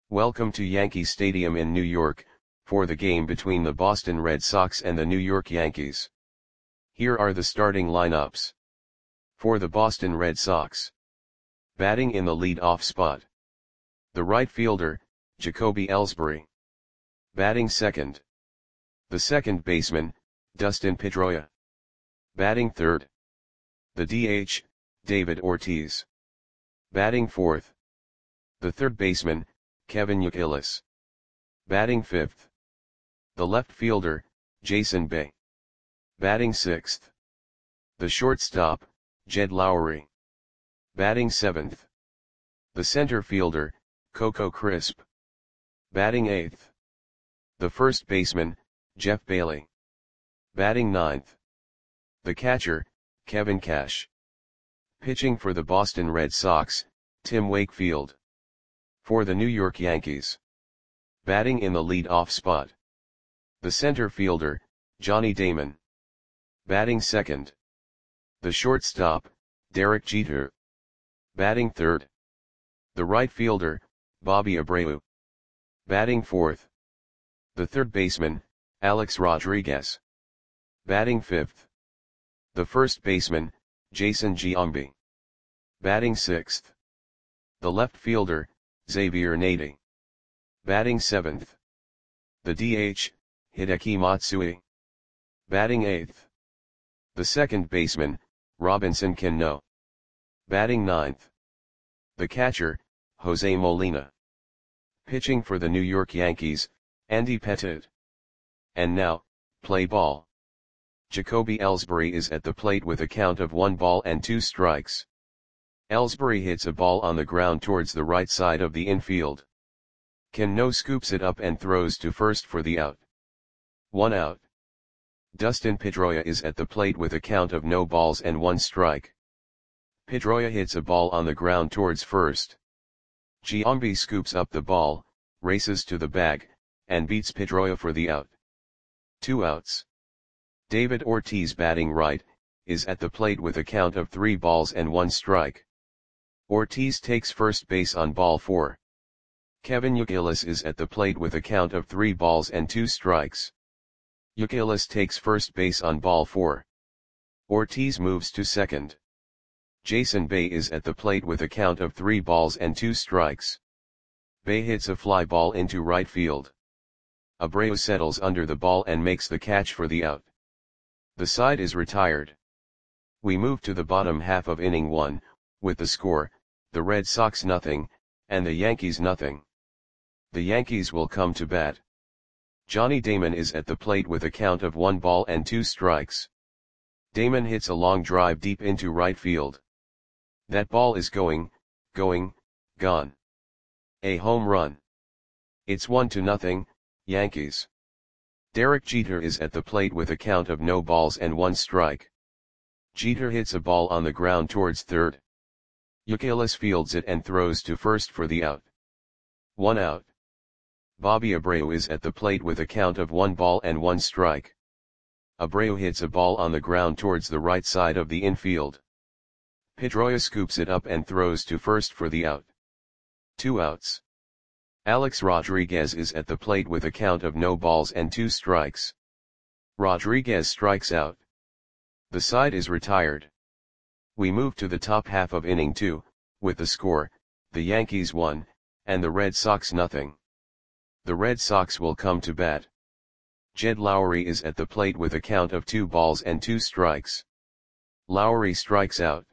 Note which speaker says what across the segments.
Speaker 1: Welcome to Yankee Stadium in New York, for the game between the Boston Red Sox and the New York Yankees. Here are the starting lineups. For the Boston Red Sox. Batting in the lead-off spot. The right fielder, Jacoby Ellsbury. Batting second. The second baseman, Dustin Pedroia. Batting third. The DH, David Ortiz. Batting fourth. The third baseman, Kevin Youkilis. Batting fifth. The left fielder, Jason Bay. Batting sixth. The shortstop, Jed Lowrie. Batting seventh. The center fielder, Coco Crisp. Batting eighth. The first baseman, Jeff Bailey. Batting ninth. The catcher, Kevin Cash. Pitching for the Boston Red Sox, Tim Wakefield. For the New York Yankees. Batting in the lead-off spot. The center fielder, Johnny Damon. Batting second. The shortstop, Derek Jeter. Batting third. The right fielder, Bobby Abreu. Batting fourth. The third baseman, Alex Rodriguez. Batting fifth. The first baseman, Jason Giambi. Batting sixth. The left fielder, Xavier Nady. Batting seventh. The DH, Hideki Matsui. Batting eighth. The second baseman, Robinson Cano. Batting ninth. The catcher, Jose Molina. Pitching for the New York Yankees, Andy Pettitte. And now, play ball. Jacoby Ellsbury is at the plate with a count of 1-2 strikes. Ellsbury hits a ball on the ground towards the right side of the infield. Cano scoops it up and throws to first for the out. 1 out. Dustin Pedroia is at the plate with a count of 0-1 strike. Pedroia hits a ball on the ground towards first. Giambi scoops up the ball, races to the bag, and beats Pedroia for the out. 2 outs. David Ortiz, batting right, is at the plate with a count of 3-1 strike. Ortiz takes first base on ball 4. Kevin Youkilis is at the plate with a count of 3-2 strikes. Youkilis takes first base on ball 4. Ortiz moves to second. Jason Bay is at the plate with a count of 3-2 strikes. Bay hits a fly ball into right field. Abreu settles under the ball and makes the catch for the out. The side is retired. We move to the bottom half of inning 1, with the score, the Red Sox 0, and the Yankees 0. The Yankees will come to bat. Johnny Damon is at the plate with a count of 1-2 strikes. Damon hits a long drive deep into right field. That ball is going, gone. A home run. It's 1-0, Yankees. Derek Jeter is at the plate with a count of 0-1 strike. Jeter hits a ball on the ground towards third. Youkilis fields it and throws to first for the out. 1 out. Bobby Abreu is at the plate with a count of 1-1 strike. Abreu hits a ball on the ground towards the right side of the infield. Pedroia scoops it up and throws to first for the out. 2 outs. Alex Rodriguez is at the plate with a count of 0-2 strikes. Rodriguez strikes out. The side is retired. We move to the top half of inning 2, with the score, the Yankees 1, and the Red Sox 0. The Red Sox will come to bat. Jed Lowrie is at the plate with a count of 2-2 strikes. Lowrie strikes out.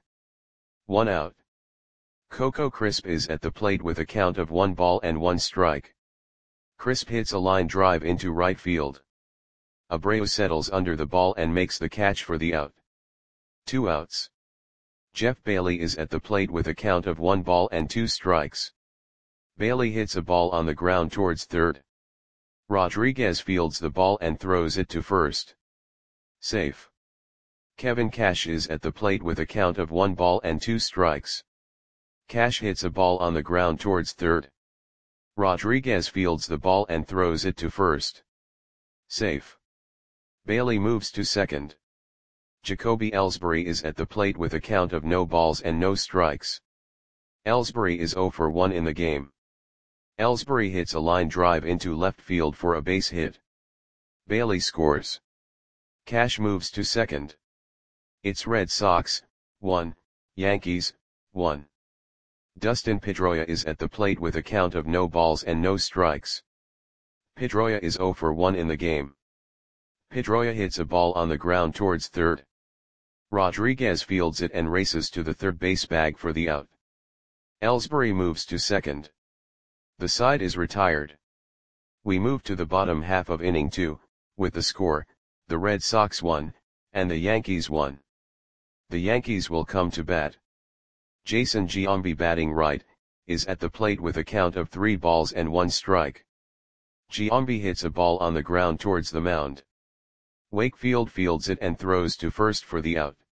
Speaker 1: 1 out. Coco Crisp is at the plate with a count of 1-1 strike. Crisp hits a line drive into right field. Abreu settles under the ball and makes the catch for the out. 2 outs. Jeff Bailey is at the plate with a count of 1-2 strikes. Bailey hits a ball on the ground towards third. Rodriguez fields the ball and throws it to first. Safe. Kevin Cash is at the plate with a count of 1-2 strikes. Cash hits a ball on the ground towards third. Rodriguez fields the ball and throws it to first. Safe. Bailey moves to second. Jacoby Ellsbury is at the plate with a count of 0 balls and no strikes. Ellsbury is 0 for 1 in the game. Ellsbury hits a line drive into left field for a base hit. Bailey scores. Cash moves to second. It's Red Sox, 1, Yankees, 1. Dustin Pedroia is at the plate with a count of no balls and no strikes. Pedroia is 0 for 1 in the game. Pedroia hits a ball on the ground towards third. Rodriguez fields it and races to the third base bag for the out. Ellsbury moves to second. The side is retired. We move to the bottom half of inning 2, with the score, the Red Sox 1, and the Yankees 1. The Yankees will come to bat. Jason Giambi, batting right, is at the plate with a count of 3 balls and 1 strike. Giambi hits a ball on the ground towards the mound. Wakefield fields it and throws to first for the out.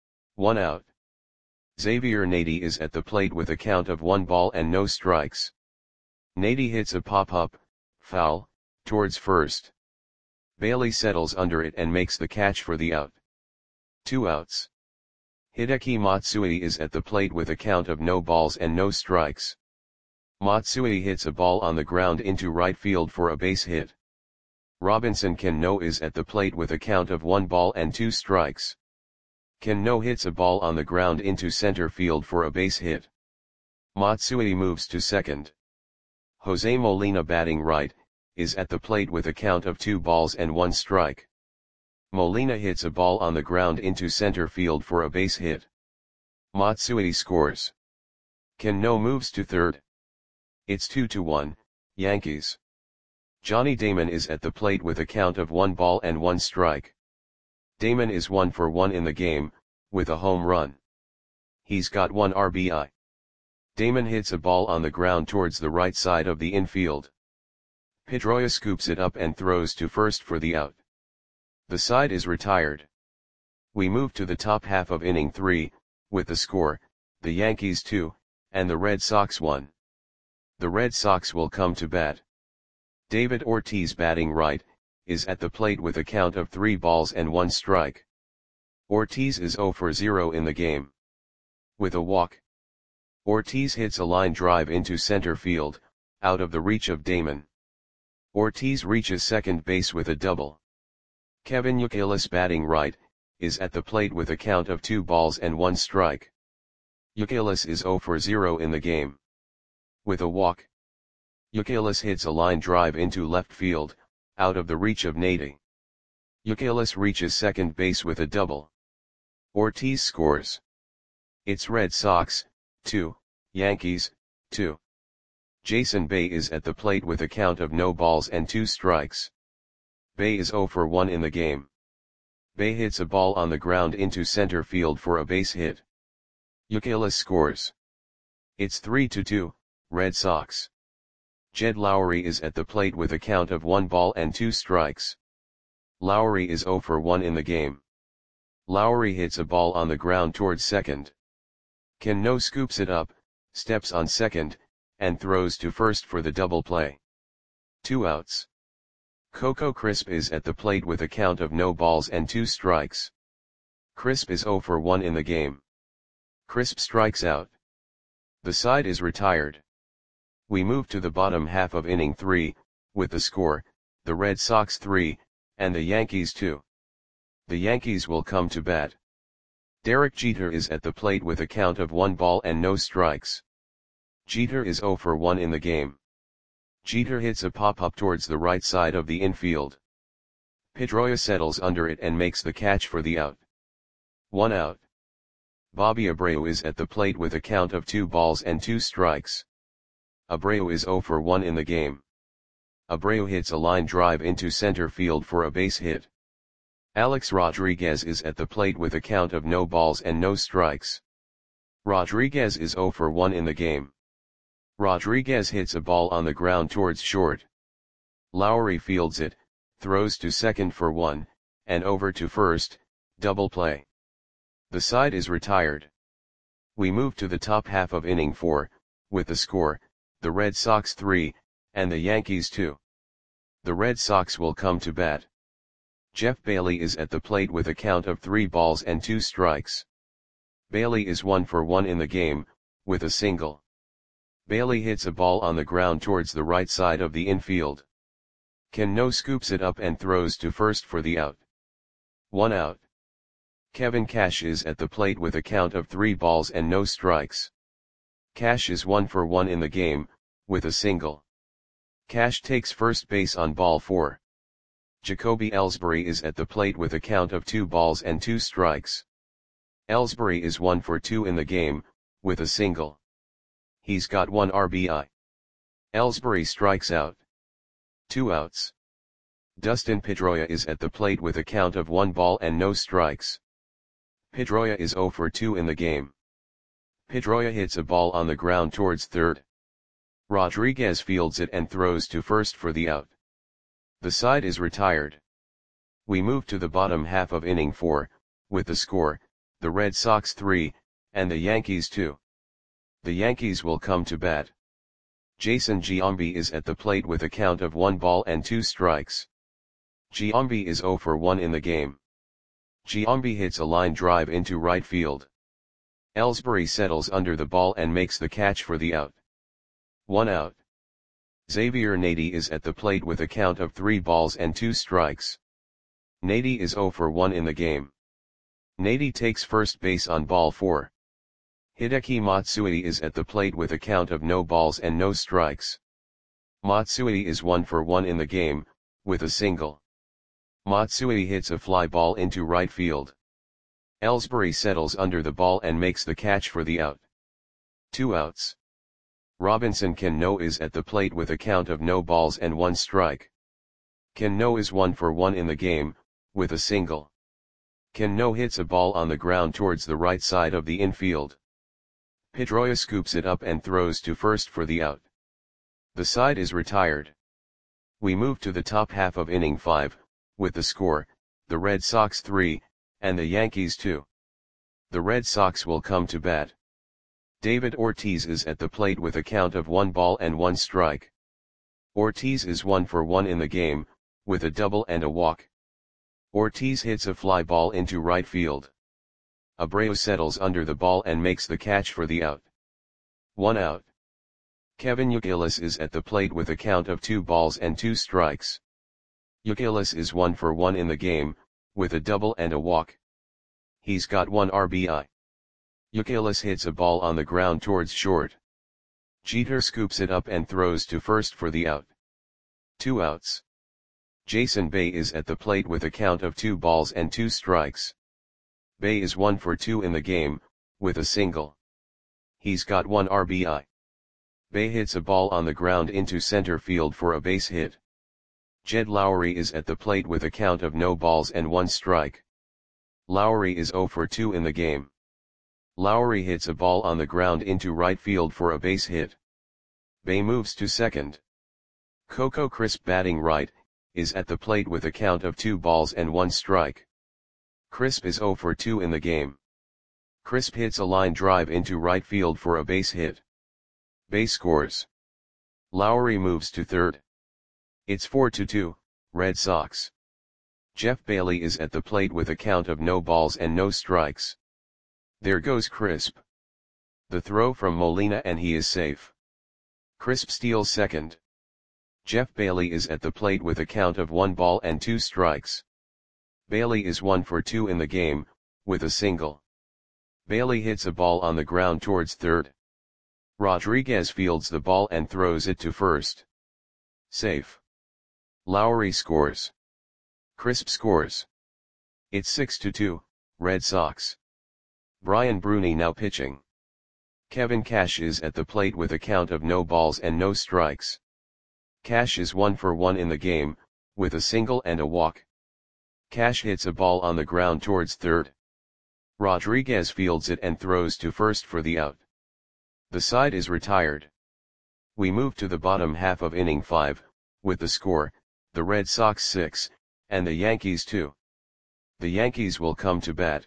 Speaker 1: 1 out. Xavier Nady is at the plate with a count of 1 ball and no strikes. Nady hits a pop-up, foul, towards first. Bailey settles under it and makes the catch for the out. 2 outs. Hideki Matsui is at the plate with a count of no balls and no strikes. Matsui hits a ball on the ground into right field for a base hit. Robinson Cano is at the plate with a count of 1 ball and 2 strikes. Cano hits a ball on the ground into center field for a base hit. Matsui moves to second. Jose Molina, batting right, is at the plate with a count of 2 balls and 1 strike. Molina hits a ball on the ground into center field for a base hit. Matsui scores. Cano moves to third. It's 2-1, Yankees. Johnny Damon is at the plate with a count of 1 ball and 1 strike. Damon is 1 for 1 in the game, with a home run. He's got 1 RBI. Damon hits a ball on the ground towards the right side of the infield. Pedroia scoops it up and throws to first for the out. The side is retired. We move to the top half of inning 3, with the score, the Yankees 2, and the Red Sox 1. The Red Sox will come to bat. David Ortiz, batting right, is at the plate with a count of 3 balls and 1 strike. Ortiz is 0 for 0 in the game. With a walk. Ortiz hits a line drive into center field, out of the reach of Damon. Ortiz reaches second base with a double. Kevin Youkilis, batting right, is at the plate with a count of 2 balls and 1 strike. Youkilis is 0 for 0 in the game. With a walk. Youkilis hits a line drive into left field, out of the reach of Nady. Youkilis reaches second base with a double. Ortiz scores. It's Red Sox, 2, Yankees, 2. Jason Bay is at the plate with a count of no balls and 2 strikes. Bay is 0 for 1 in the game. Bay hits a ball on the ground into center field for a base hit. Youkilis scores. It's 3-2, Red Sox. Jed Lowry is at the plate with a count of 1 ball and 2 strikes. Lowry is 0 for 1 in the game. Lowry hits a ball on the ground towards second. Cano scoops it up, steps on second, and throws to first for the double play. 2 outs. Coco Crisp is at the plate with a count of no balls and 2 strikes. Crisp is 0 for 1 in the game. Crisp strikes out. The side is retired. We move to the bottom half of inning 3, with the score, the Red Sox 3, and the Yankees 2. The Yankees will come to bat. Derek Jeter is at the plate with a count of 1 ball and no strikes. Jeter is 0 for 1 in the game. Jeter hits a pop-up towards the right side of the infield. Pedroia settles under it and makes the catch for the out. 1 out. Bobby Abreu is at the plate with a count of 2 balls and 2 strikes. Abreu is 0 for 1 in the game. Abreu hits a line drive into center field for a base hit. Alex Rodriguez is at the plate with a count of no balls and no strikes. Rodriguez is 0 for 1 in the game. Rodriguez hits a ball on the ground towards short. Lowry fields it, throws to second for 1, and over to first, double play. The side is retired. We move to the top half of inning 4, with the score, the Red Sox 3, and the Yankees 2. The Red Sox will come to bat. Jeff Bailey is at the plate with a count of 3 balls and 2 strikes. Bailey is 1 for 1 in the game, with a single. Bailey hits a ball on the ground towards the right side of the infield. Cano scoops it up and throws to first for the out. 1 out. Kevin Cash is at the plate with a count of 3 balls and no strikes. Cash is 1 for 1 in the game, with a single. Cash takes first base on ball 4. Jacoby Ellsbury is at the plate with a count of 2 balls and 2 strikes. Ellsbury is 1 for 2 in the game, with a single. He's got 1 RBI. Ellsbury strikes out. 2 outs. Dustin Pedroia is at the plate with a count of 1 ball and no strikes. Pedroia is 0 for 2 in the game. Pedroia hits a ball on the ground towards third. Rodriguez fields it and throws to first for the out. The side is retired. We move to the bottom half of inning 4, with the score, the Red Sox 3, and the Yankees 2. The Yankees will come to bat. Jason Giambi is at the plate with a count of 1 ball and 2 strikes. Giambi is 0 for 1 in the game. Giambi hits a line drive into right field. Ellsbury settles under the ball and makes the catch for the out. 1 out. Xavier Nady is at the plate with a count of 3 balls and 2 strikes. Nady is 0 for 1 in the game. Nady takes first base on ball 4. Hideki Matsui is at the plate with a count of no balls and no strikes. Matsui is 1 for 1 in the game, with a single. Matsui hits a fly ball into right field. Ellsbury settles under the ball and makes the catch for the out. 2 outs. Robinson Cano is at the plate with a count of no balls and 1 strike. Cano is 1 for 1 in the game, with a single. Cano hits a ball on the ground towards the right side of the infield. Pedroia scoops it up and throws to first for the out. The side is retired. We move to the top half of inning 5, with the score, the Red Sox 3, and the Yankees 2. The Red Sox will come to bat. David Ortiz is at the plate with a count of 1 ball and 1 strike. Ortiz is 1 for 1 in the game, with a double and a walk. Ortiz hits a fly ball into right field. Abreu settles under the ball and makes the catch for the out. 1 out. Kevin Youkilis is at the plate with a count of 2 balls and 2 strikes. Youkilis is 1 for 1 in the game, with a double and a walk. He's got 1 RBI. Youkilis hits a ball on the ground towards short. Jeter scoops it up and throws to first for the out. 2 outs. Jason Bay is at the plate with a count of 2 balls and 2 strikes. Bay is 1 for 2 in the game, with a single. He's got 1 RBI. Bay hits a ball on the ground into center field for a base hit. Jed Lowry is at the plate with a count of no balls and 1 strike. Lowry is 0 for 2 in the game. Lowry hits a ball on the ground into right field for a base hit. Bay moves to second. Coco Crisp batting right, is at the plate with a count of 2 balls and 1 strike. Crisp is 0 for 2 in the game. Crisp hits a line drive into right field for a base hit. Bay scores. Lowry moves to third. It's 4-2, Red Sox. Jeff Bailey is at the plate with a count of no balls and no strikes. There goes Crisp. The throw from Molina and he is safe. Crisp steals second. Jeff Bailey is at the plate with a count of 1 ball and 2 strikes. Bailey is 1 for 2 in the game, with a single. Bailey hits a ball on the ground towards third. Rodriguez fields the ball and throws it to first. Safe. Lowry scores. Crisp scores. It's 6-2, Red Sox. Brian Bruni now pitching. Kevin Cash is at the plate with a count of no balls and no strikes. Cash is 1 for 1 in the game, with a single and a walk. Cash hits a ball on the ground towards third. Rodriguez fields it and throws to first for the out. The side is retired. We move to the bottom half of inning 5, with the score, the Red Sox 6, and the Yankees 2. The Yankees will come to bat.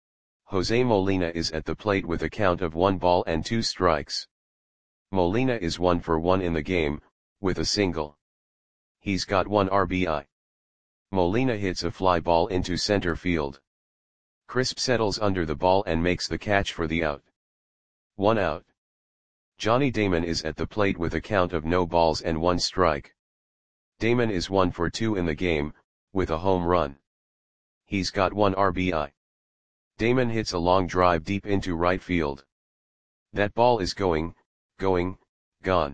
Speaker 1: Jose Molina is at the plate with a count of 1 ball and 2 strikes. Molina is 1 for 1 in the game, with a single. He's got 1 RBI. Molina hits a fly ball into center field. Crisp settles under the ball and makes the catch for the out. 1 out. Johnny Damon is at the plate with a count of no balls and 1 strike. Damon is 1 for 2 in the game, with a home run. He's got 1 RBI. Damon hits a long drive deep into right field. That ball is going, gone.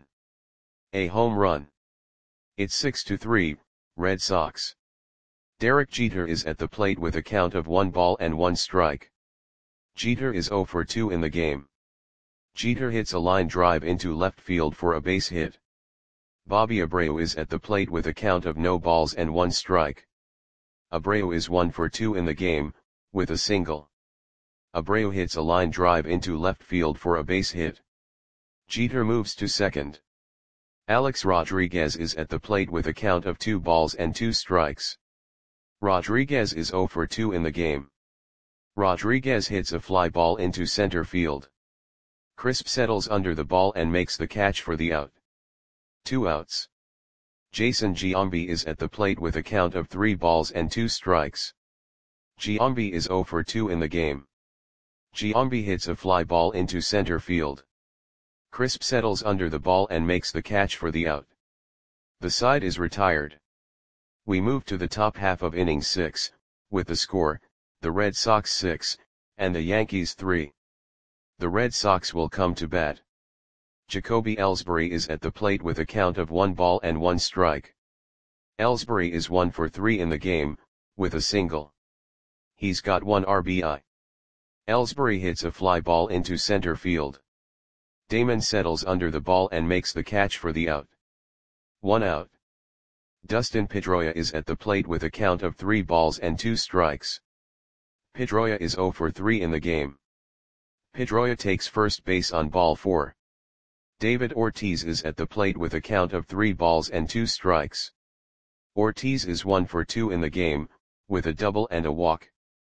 Speaker 1: A home run. It's 6-3, Red Sox. Derek Jeter is at the plate with a count of 1 ball and 1 strike. Jeter is 0 for 2 in the game. Jeter hits a line drive into left field for a base hit. Bobby Abreu is at the plate with a count of no balls and 1 strike. Abreu is 1 for 2 in the game, with a single. Abreu hits a line drive into left field for a base hit. Jeter moves to second. Alex Rodriguez is at the plate with a count of 2 balls and 2 strikes. Rodriguez is 0 for 2 in the game. Rodriguez hits a fly ball into center field. Crisp settles under the ball and makes the catch for the out. 2 outs. Jason Giambi is at the plate with a count of 3 balls and 2 strikes. Giambi is 0 for 2 in the game. Giambi hits a fly ball into center field. Crisp settles under the ball and makes the catch for the out. The side is retired. We move to the top half of inning 6, with the score, the Red Sox 6, and the Yankees 3. The Red Sox will come to bat. Jacoby Ellsbury is at the plate with a count of 1 ball and 1 strike. Ellsbury is 1 for 3 in the game, with a single. He's got 1 RBI. Ellsbury hits a fly ball into center field. Damon settles under the ball and makes the catch for the out. 1 out. Dustin Pedroia is at the plate with a count of 3 balls and 2 strikes. Pedroia is 0 for 3 in the game. Pedroia takes first base on ball 4. David Ortiz is at the plate with a count of 3 balls and 2 strikes. Ortiz is 1 for 2 in the game, with a double and a walk.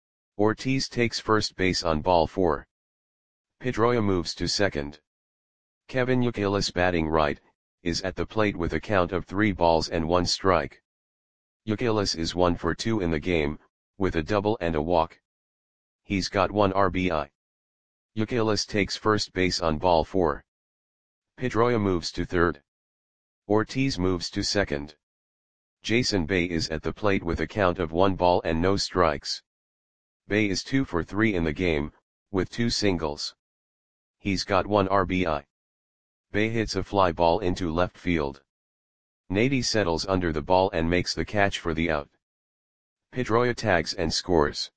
Speaker 1: Ortiz takes first base on ball 4. Pedroia moves to second. Kevin Youkilis, batting right, is at the plate with a count of 3 balls and 1 strike. Youkilis is 1 for 2 in the game, with a double and a walk. He's got 1 RBI. Youkilis takes first base on ball 4. Pedroia moves to third. Ortiz moves to second. Jason Bay is at the plate with a count of 1 ball and no strikes. Bay is 2 for 3 in the game, with 2 singles. He's got 1 RBI. Bay hits a fly ball into left field. Nady settles under the ball and makes the catch for the out. Pedroia tags and scores.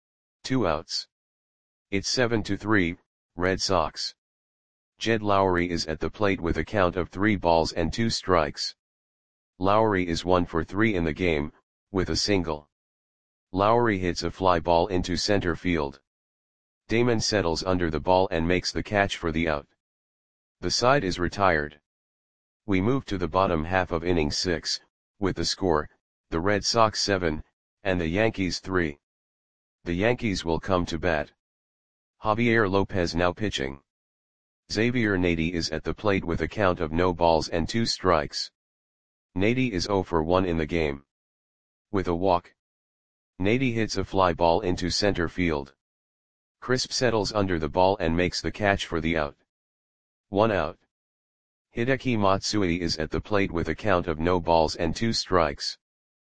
Speaker 1: 2 outs. It's 7-3, Red Sox. Jed Lowry is at the plate with a count of 3 balls and 2 strikes. Lowry is 1 for 3 in the game, with a single. Lowry hits a fly ball into center field. Damon settles under the ball and makes the catch for the out. The side is retired. We move to the bottom half of inning 6, with the score, the Red Sox 7, and the Yankees 3. The Yankees will come to bat. Javier Lopez now pitching. Xavier Nady is at the plate with a count of no balls and 2 strikes. Nady is 0 for 1 in the game. With a walk. Nady hits a fly ball into center field. Crisp settles under the ball and makes the catch for the out. 1 out. Hideki Matsui is at the plate with a count of no balls and 2 strikes.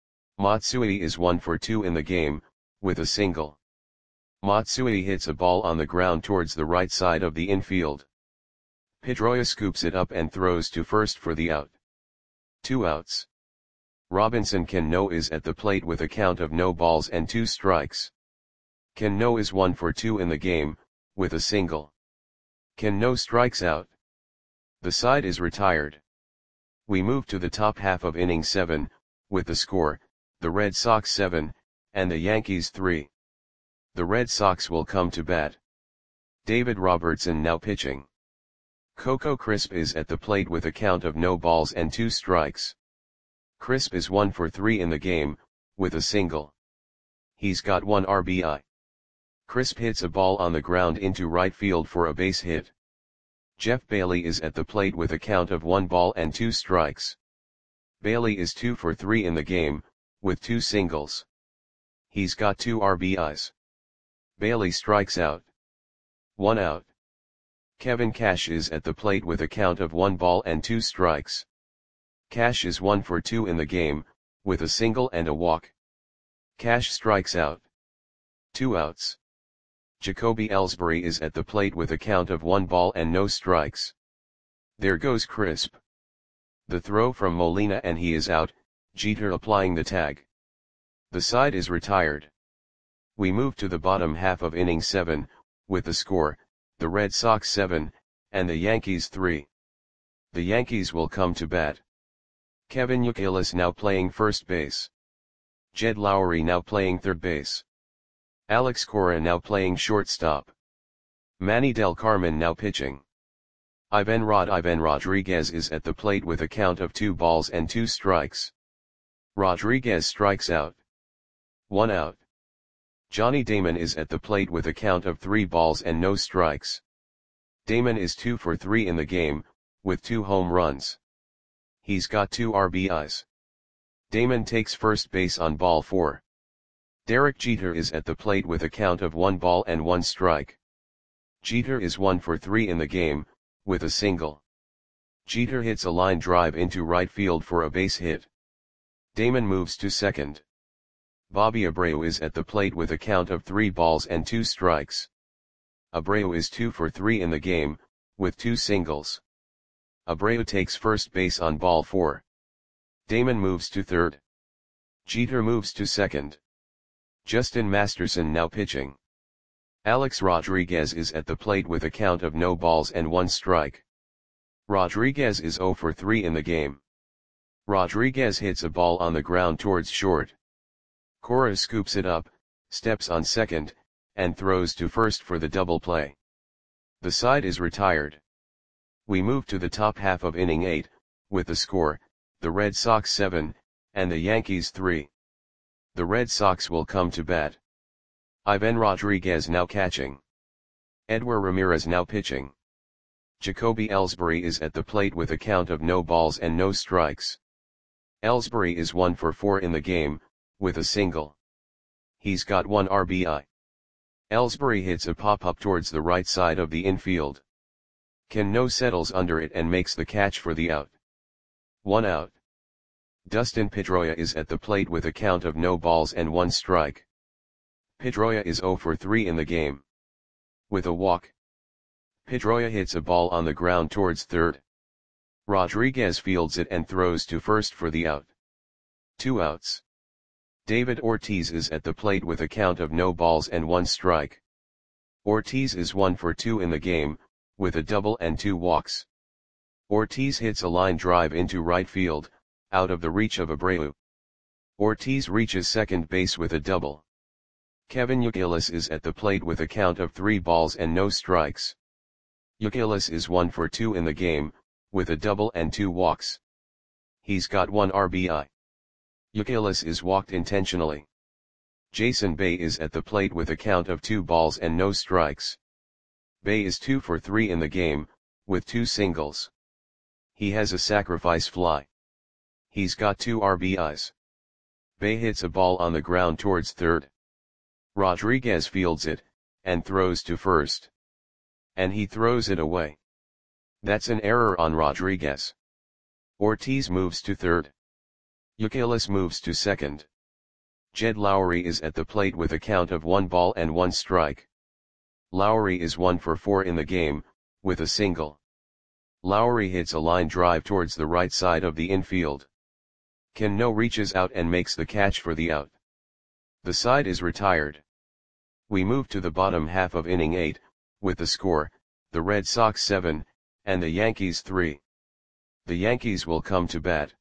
Speaker 1: Matsui is 1 for 2 in the game, with a single. Matsui hits a ball on the ground towards the right side of the infield. Pedroia scoops it up and throws to first for the out. 2 outs. Robinson Cano is at the plate with a count of no balls and 2 strikes. Cano is 1 for 2 in the game, with a single. Cano strikes out. The side is retired. We move to the top half of inning 7, with the score, the Red Sox 7, and the Yankees 3. The Red Sox will come to bat. David Robertson now pitching. Coco Crisp is at the plate with a count of no balls and 2 strikes. Crisp is 1 for 3 in the game, with a single. He's got 1 RBI. Crisp hits a ball on the ground into right field for a base hit. Jeff Bailey is at the plate with a count of 1 ball and 2 strikes. Bailey is 2 for 3 in the game, with 2 singles. He's got 2 RBIs. Bailey strikes out. 1 out. Kevin Cash is at the plate with a count of 1 ball and 2 strikes. Cash is 1 for 2 in the game, with a single and a walk. Cash strikes out. 2 outs. Jacoby Ellsbury is at the plate with a count of 1 ball and no strikes. There goes Crisp. The throw from Molina and he is out, Jeter applying the tag. The side is retired. We move to the bottom half of inning 7, with the score, the Red Sox 7, and the Yankees 3. The Yankees will come to bat. Kevin Youkilis now playing first base. Jed Lowrie now playing third base. Alex Cora now playing shortstop. Manny Del Carmen now pitching. Ivan Rodriguez is at the plate with a count of 2 balls and 2 strikes. Rodriguez strikes out. 1 out. Johnny Damon is at the plate with a count of 3 balls and no strikes. Damon is 2 for 3 in the game, with 2 home runs. He's got 2 RBIs. Damon takes first base on ball 4. Derek Jeter is at the plate with a count of 1 ball and 1 strike. Jeter is 1 for 3 in the game, with a single. Jeter hits a line drive into right field for a base hit. Damon moves to second. Bobby Abreu is at the plate with a count of 3 balls and 2 strikes. Abreu is 2 for 3 in the game, with 2 singles. Abreu takes first base on ball 4. Damon moves to third. Jeter moves to second. Justin Masterson now pitching. Alex Rodriguez is at the plate with a count of no balls and 1 strike. Rodriguez is 0 for 3 in the game. Rodriguez hits a ball on the ground towards short. Cora scoops it up, steps on second, and throws to first for the double play. The side is retired. We move to the top half of inning 8, with the score, the Red Sox 7, and the Yankees 3. The Red Sox will come to bat. Ivan Rodriguez now catching. Edward Ramirez now pitching. Jacoby Ellsbury is at the plate with a count of no balls and no strikes. Ellsbury is 1 for 4 in the game, with a single. He's got 1 RBI. Ellsbury hits a pop-up towards the right side of the infield. Cano settles under it and makes the catch for the out. 1 out. Dustin Pedroia is at the plate with a count of no balls and 1 strike. Pedroia is 0 for 3 in the game. With a walk. Pedroia hits a ball on the ground towards third. Rodriguez fields it and throws to first for the out. 2 outs. David Ortiz is at the plate with a count of no balls and 1 strike. Ortiz is 1 for 2 in the game, with a double and 2 walks. Ortiz hits a line drive into right field, out of the reach of Abreu. Ortiz reaches second base with a double. Kevin Youkilis is at the plate with a count of 3 balls and no strikes. Youkilis is 1 for 2 in the game, with a double and 2 walks. He's got 1 RBI. Youkilis is walked intentionally. Jason Bay is at the plate with a count of 2 balls and no strikes. Bay is 2 for 3 in the game, with 2 singles. He has a sacrifice fly. He's got 2 RBIs. Bay hits a ball on the ground towards third. Rodriguez fields it, and throws to first. And he throws it away. That's an error on Rodriguez. Ortiz moves to third. Youkilis moves to second. Jed Lowrie is at the plate with a count of 1 ball and 1 strike. Lowrie is 1 for 4 in the game, with a single. Lowrie hits a line drive towards the right side of the infield. Cano reaches out and makes the catch for the out. The side is retired. We move to the bottom half of inning 8, with the score, the Red Sox 7, and the Yankees 3. The Yankees will come to bat.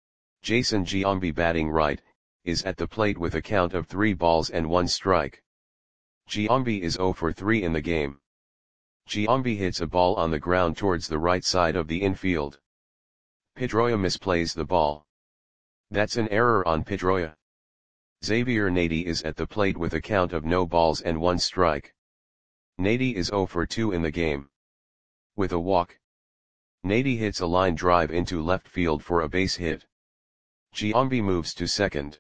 Speaker 1: Jason Giambi batting right, is at the plate with a count of 3 balls and 1 strike. Giambi is 0 for 3 in the game. Giambi hits a ball on the ground towards the right side of the infield. Pedroia misplays the ball. That's an error on Pedroia. Xavier Nady is at the plate with a count of no balls and 1 strike. Nady is 0 for 2 in the game. With a walk. Nady hits a line drive into left field for a base hit. Giambi moves to second.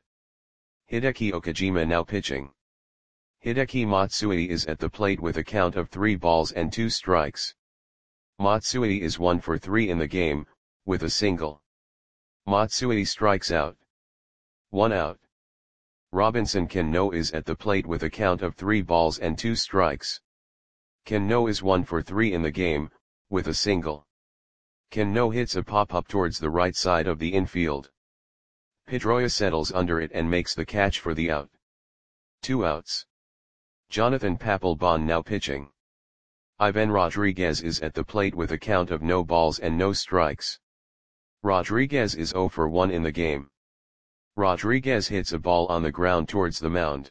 Speaker 1: Hideki Okajima now pitching. Hideki Matsui is at the plate with a count of 3 balls and 2 strikes. Matsui is 1 for 3 in the game, with a single. Matsui strikes out. 1 out. Robinson Cano is at the plate with a count of 3 balls and 2 strikes. Cano is 1 for 3 in the game, with a single. Cano hits a pop-up towards the right side of the infield. Pedroia settles under it and makes the catch for the out. 2 outs. Jonathan Papelbon now pitching. Ivan Rodriguez is at the plate with a count of no balls and no strikes. Rodriguez is 0 for 1 in the game. Rodriguez hits a ball on the ground towards the mound.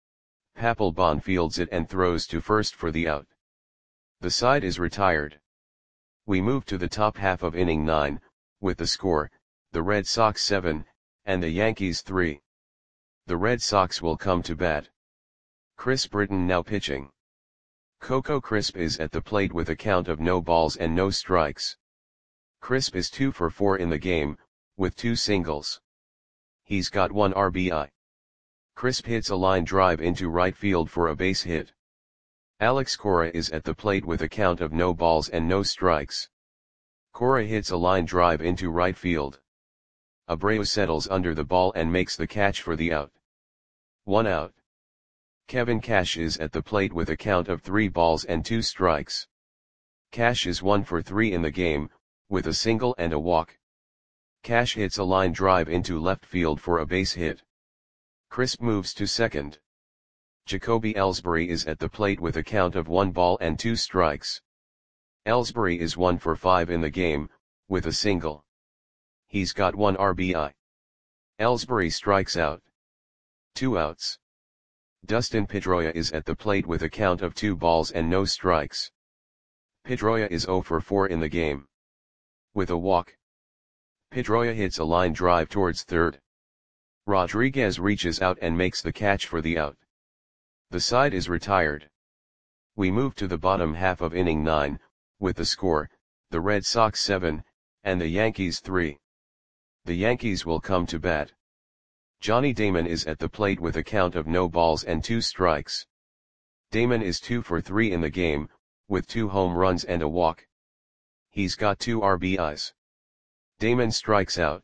Speaker 1: Papelbon fields it and throws to first for the out. The side is retired. We move to the top half of inning 9, with the score, the Red Sox 7, and the Yankees 3. The Red Sox will come to bat. Chris Britton now pitching. Coco Crisp is at the plate with a count of no balls and no strikes. Crisp is 2 for 4 in the game, with 2 singles. He's got 1 RBI. Crisp hits a line drive into right field for a base hit. Alex Cora is at the plate with a count of no balls and no strikes. Cora hits a line drive into right field. Abreu settles under the ball and makes the catch for the out. 1 out. Kevin Cash is at the plate with a count of 3 balls and 2 strikes. Cash is 1 for 3 in the game, with a single and a walk. Cash hits a line drive into left field for a base hit. Crisp moves to second. Jacoby Ellsbury is at the plate with a count of 1 ball and 2 strikes. Ellsbury is 1 for 5 in the game, with a single. He's got 1 RBI. Ellsbury strikes out. 2 outs. Dustin Pedroia is at the plate with a count of 2 balls and no strikes. Pedroia is 0 for 4 in the game. With a walk. Pedroia hits a line drive towards third. Rodriguez reaches out and makes the catch for the out. The side is retired. We move to the bottom half of inning 9, with the score, the Red Sox 7, and the Yankees 3. The Yankees will come to bat. Johnny Damon is at the plate with a count of no balls and 2 strikes. Damon is 2 for 3 in the game, with 2 home runs and a walk. He's got 2 RBIs. Damon strikes out.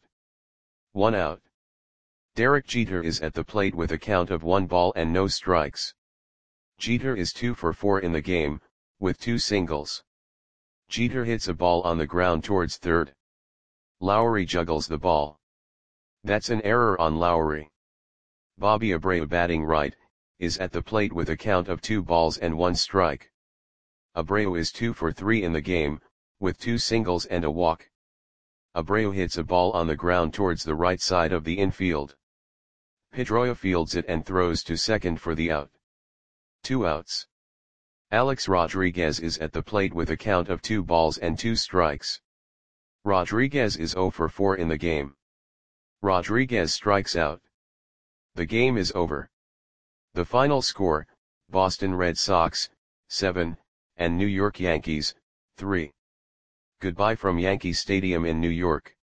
Speaker 1: 1 out. Derek Jeter is at the plate with a count of 1 ball and no strikes. Jeter is 2 for 4 in the game, with 2 singles. Jeter hits a ball on the ground towards third. Lowry juggles the ball. That's an error on Lowry. Bobby Abreu, batting right, is at the plate with a count of 2 balls and 1 strike. Abreu is 2 for 3 in the game, with 2 singles and a walk. Abreu hits a ball on the ground towards the right side of the infield. Pedroia fields it and throws to second for the out. 2 outs. Alex Rodriguez is at the plate with a count of 2 balls and 2 strikes. Rodriguez is 0 for 4 in the game. Rodriguez strikes out. The game is over. The final score, Boston Red Sox, 7, and New York Yankees, 3. Goodbye from Yankee Stadium in New York.